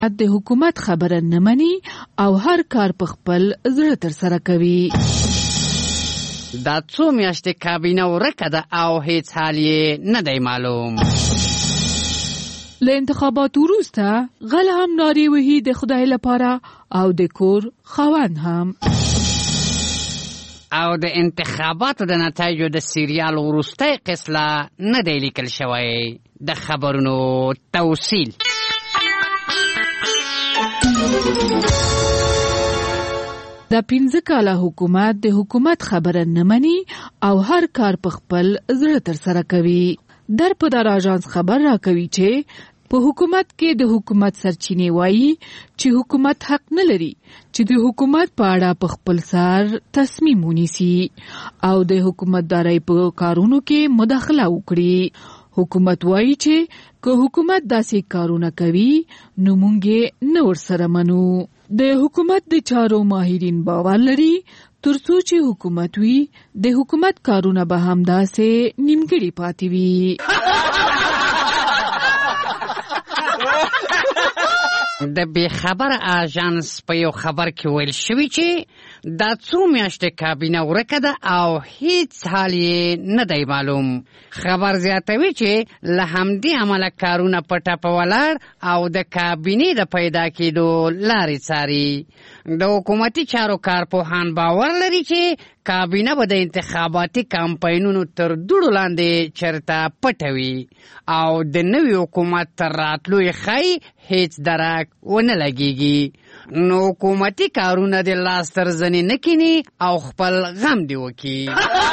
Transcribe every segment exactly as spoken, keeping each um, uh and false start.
د حکومت خبره نه مني او هر کار په خپل زړه تر سره کوي. دا څو میاشتې کابینه ورکه ده او هیڅ حال یې نه دی معلوم. له انتخاباتو وروسته غل هم نارې وهي د خدای لپاره او د کور خاوند هم. او د انتخاباتو د نتایجو د سریال وروستی قسله نه دی لیکل شوی. د خبرونو توصیل. د پنځه کاله حکومت د حکومت خبره نه مني او هر کار په خپل زړه تر سره کوي. در په دار آژانس خبر را کوي چې په حکومت کې د حکومت سرچینې وایي چې حکومت حق نه لري چې د حکومت په اړه په خپل سر تصمیم ونیسي او د حکومتدارۍ په کارونو کې مداخله وکړي. حکومت وایي چې که حکومت داسې کارونه کوي نو موږ نه ورسره منو. د حکومت د چارو ماهرین باور لري ترڅو چې حکومت وي د حکومت کارونه به هم داسې نیمګړي پاتې وي. د بې خبر آژانس په یو خبر کې ویل شوي چې دا څو میاشتې کابینه ورکه ده او هیڅ حال یې نه دی معلوم. خبر زیاتوي چې له همدې عمله کارونه په ټپه ولاړ او د کابینې د پیدا کېدو لارې څاري. د حکومتي چارو کارپوهان باور لري چې کابینه به د انتخاباتي کمپاینونو تر دوړو لاندې چرته پټوي او د نوي حکومت تر راتلو یې ښایي هیڅ درک ونه لګیږي. نو حکومتي کارونه د لاس تر زنې نه کیني او خپل غم دی وکي.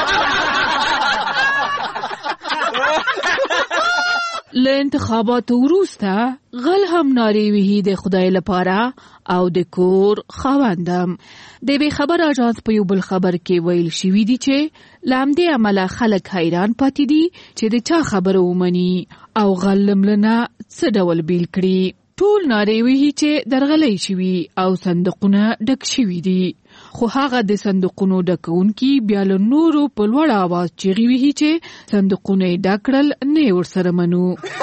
له انتخاباتو وروسته غل هم نارې وهي د خدای لپاره او د کور خاوندم. د بې خبر آژانس په یو بل خبر کې ویل شوي دي چې له همدې امله خلک حیران پاتې دي چې د چا خبره ومني او غل لملنه څه ډول بیل کړي. ټول نارې وهي چې درغلۍ شوي او صندوقونه ډک شوي دي، خو هغه د صندوقونو ډکونکي بیا له نورو په لوړ آواز چیغې وهي چې صندوقونه یې ډک کړل، نه یې ورسره منو.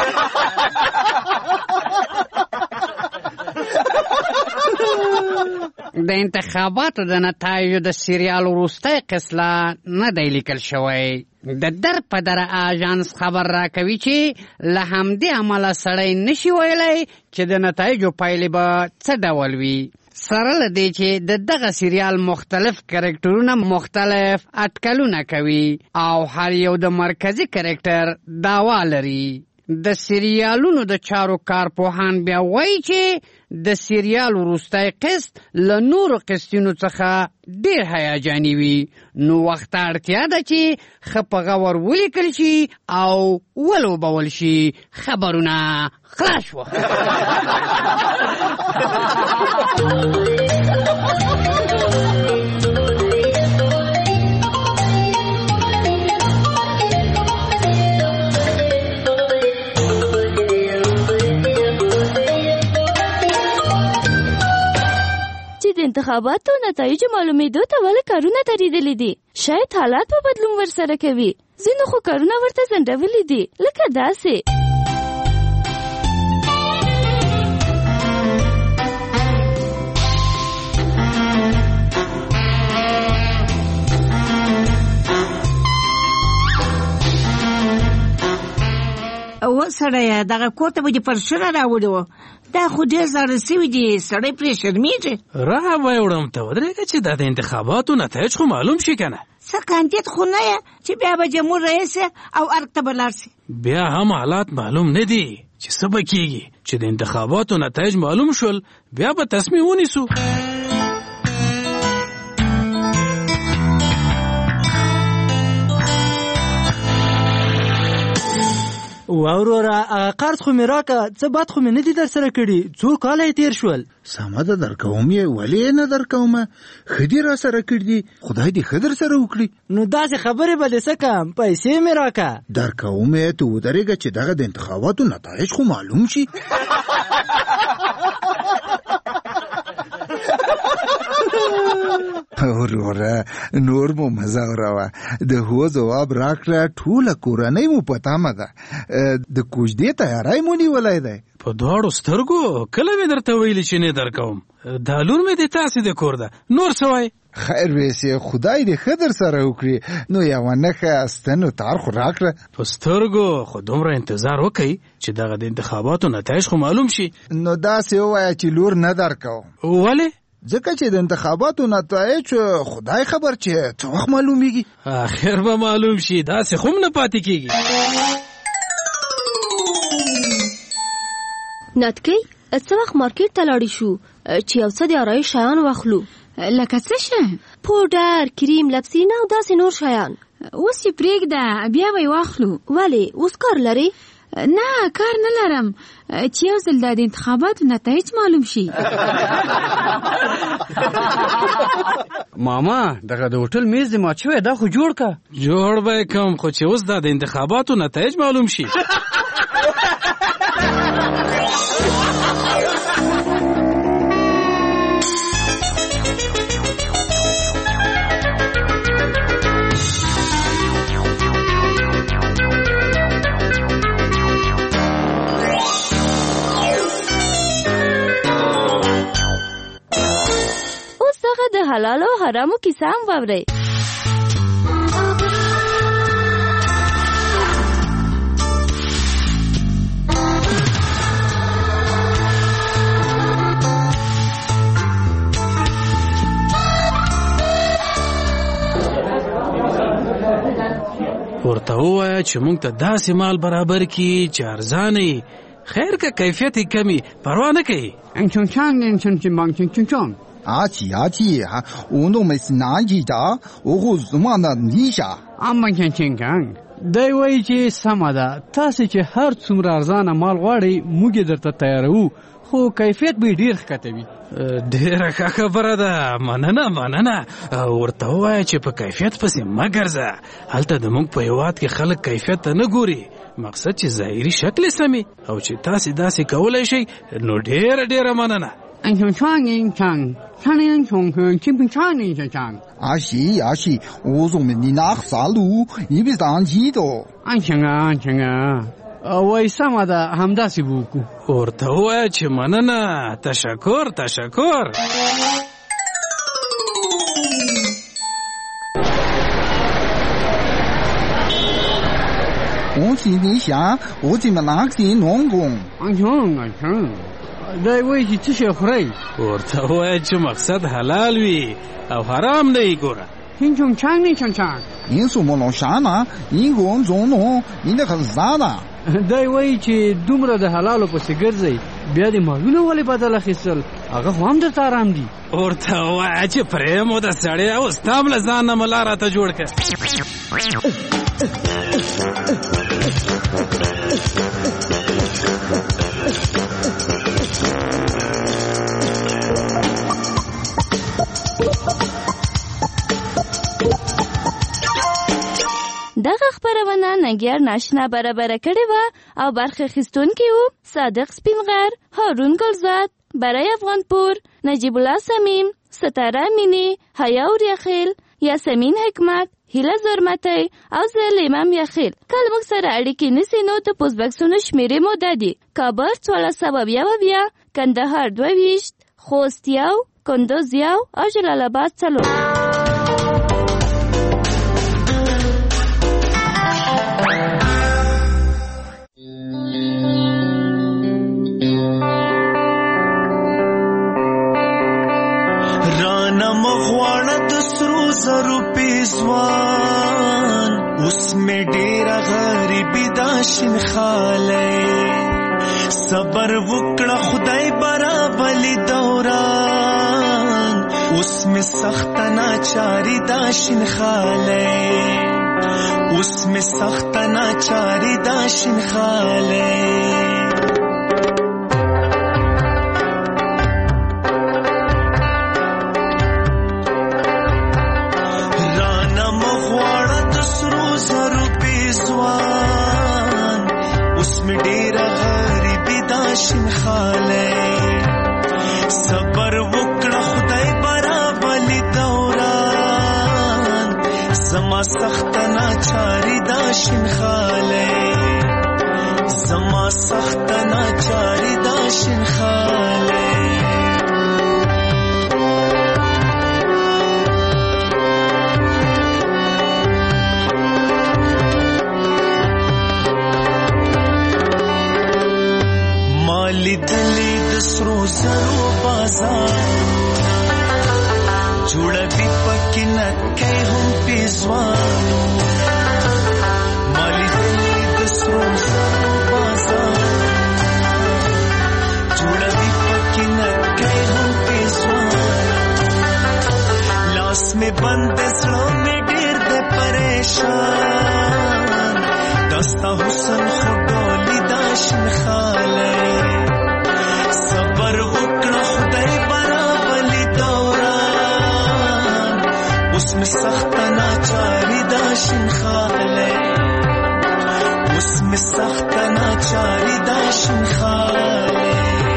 د انتخاباتو د نتایجو د سریال وروستی قسله نه دی لیکل شوی. د در په در آژانس خبر را کوي چې له همدې عمله سړی نشي ویلی چې د نتایجو پایلې به څه ډول وي، سره له دې چې د دغه سریال مختلف کرکټرونه مختلف اټکلونه کوي او هر یو د مرکزي کرکټر دعوا لري. د سریالونو د چارو کارپوهان بیا وایي چې د سریال وروستی قسط له نورو قسطونو څخه ډېر هیجاني وي، نو وخت اړتیا ده چې ښه په غور ولیکل شي او ولوبول شي. خبرونه خلاص شوه. د انتخاباتو نتایجو معلومېدو ته ولې کارونه درېدلي دي؟ شاید حالات په بدلون ورسره کوي. ځینو خو کارونه ورته ځنډولي دي، لکه داسې. او سړیه دغه کور ته به دې پرشونه راوړي وو، دا خو ډېر زاړه سوي دي، سړی پرې شرمېږي. را وایوړم ته ودرېږه چې دا د انتخاباتو نتایج خو معلوم شي که نه. څه کاندید خو نه یې چې بیا به جمهور رئیس او ارګ ته به لاړ شي. بیا هم حالات معلوم نه دي چې څه به کېږي. چې د انتخاباتو نتایج معلوم شول بیا به تصمیم ونیسو. واورورا هغه قرض خو مې راکه، څه بد خو مې نه دي در سره کړي، څو کاله یې تېر شول. سمه ده درکوم یې، ولې یې نه درکومه؟ ښه دي را سره کړي دي، خدای دې ښه در سره وکړي. نو داسې خبرې به دې څه کم، پیسې مې راکه. درکوم یې، ته ودرېږه چې دغه د انتخاباتو نتایج خو معلوم شي. وروره نور مو مزه وروه، د هو ځواب راکړه، ټوله کورنۍ مو په تمه ده. د کوژدې تیاری مو نیولی دی، په دواړو سترګو کله مې درته ویلي چې نه درکوم. دا لور مې د تاسې د کور ده، نور څه وای؟ خیر ویسې خدای دې ښه در سره وکړي. نو یوه نښه ستنو تار خو راکړه. په سترګو خو دومره انتظار وکئ چې دغه د انتخاباتو نتایج خو معلوم شي. نو داسې ووایه چې لور نه درکوم. ولې؟ ځکه چې د انتخاباتو نتایج خدای خبر چې څه وخت معلومیږي. آخر به معلوم شي، داسې خو نه پاتې کیږي. ناتکۍ څه وخت مارکیټ ته لاړې شو چې یو څه د آرایش شیان واخلو؟ لکه څه شی؟ پوډر، کریم، لپسینه او داسې نور شیان. اوس یې پرېږده، بیا به یې واخلو. ولې؟ اوس کار لرې؟ نه کار نه لرم، چې یو ځل د انتخاباتو نتایج معلوم شي. ماما دغه د هوټل میز دې مات شوی، دا خو جوړ که. جوړ به یې کم، خو چې اوس دا د انتخاباتو نتایج معلوم شي. د حلالو حرامو کیسه هم واورئ. ورته ووایه چې موږ ته داسې مال برابر کړي چې ارزانه یي، خیر که کیفیت یې کمی پروا نه کوي. 阿奇阿奇哈，我弄没是哪一家？我和什么的你下？ اما چنچنګ دی وایي چې سمه ده، تاسې چې هر څومره ارزانه مال غواړئ موږ یې درته تیاروو، خو کیفیت به یې ډېر ښکته وي. ډېره ښه خبره ده، مننه مننه. ورته ووایه چې په کیفیت پسې مه ګرځه. هلته د موږ په هېواد کې خلک کیفیت ته نه ګوري، مقصد چې ظاهري شکل یې سمي، او چې تاسې داسې کولی شئ نو ډېره ډېره مننه. 安全穿人穿，穿人穿穿，基本穿人穿穿。 阿西阿西，我说明你那啥路，一比上几多？ 安全啊安全啊，呃，وای سمه ده همداسې وکړو. ورته ووایه چې مننه، تشکر تشکر. 我心里想，我怎么哪个弄工？ 安全安全。 دی وایي چې څه شی خورئ؟ ورته ووایه چې مقصد حلال وي او حرام نه وي. ګوره 天冲枪呢枪枪， 你什么弄啥呢？一个中弄，你那个是啥呢？ دی وایي چې دومره د حلالو پسې ګرځئ، بیا د مالونه ولې بدل اخیستل؟ هغه خو هم درته ارام دي. ورته ووایه چې پرې مو د سړی او ستا هم له ځان نه ملا راته جوړ کړه. دغه خبرونه ننګیار ناشنا برابره کړې وه او برخه اخیستونکي وو صادق سپینغر، هارون ګلزاد، برای افغانپور، نجیب الله سمیم، ستاره مینی، حیا اوریاخیل، یاسمین حکمت، هیله زرمتی او زه لیمم یخیل. کله موږ سره اړیکې نیسي نو د پوسټ بکسونو شمېرې مو دا دي: کابل څوارلس سوه اویا اویا، کندهار دوه ویشت، خوست یو، کندوز یو او جلال آباد څلور. زرو پیزوان اس میں ډیره غریبی داشن خاله صبر وکړه خدای برابلی دوران اس میں سخت ناچاری داشن خاله اس میں سخت ناچاری داشن خاله شین خاله صبر وکړه خدای برابلی دوران زما سخت ناچاری دا شین خاله زما دا سخت ناچاری دا شین خاله مالی دلی د سرو زرو بازار جوړه بي پکې نکې هم پیزوانو مالی دلی د سرو زرو بازار جوړه بي پکې نکې هم پیزوانو لاس میں بند زړه میں ډېر د پریشان دستا حسن خډولي دا شین خاله صبر وکړه خدای برابلی دوران اوس می سخت ناچاری دا شین خاله اوس می سخت ناچاری دا شین خاله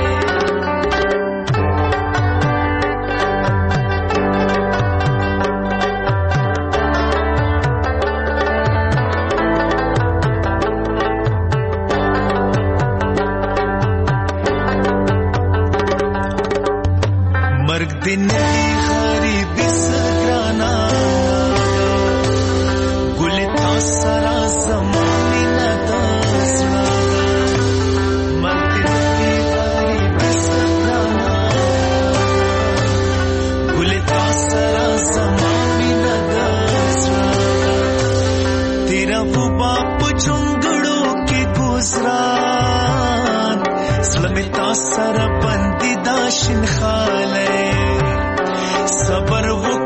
दिन गरीबी सगराना गुल था सारा ज़माने न दासना मर्द दिन गरीबी सगराना गुल था सारा ज़माने न दासना तेरा वो बाप झुंगड़ों के गुजरान सलमिता सारा बंदी दाशिन खाले صبر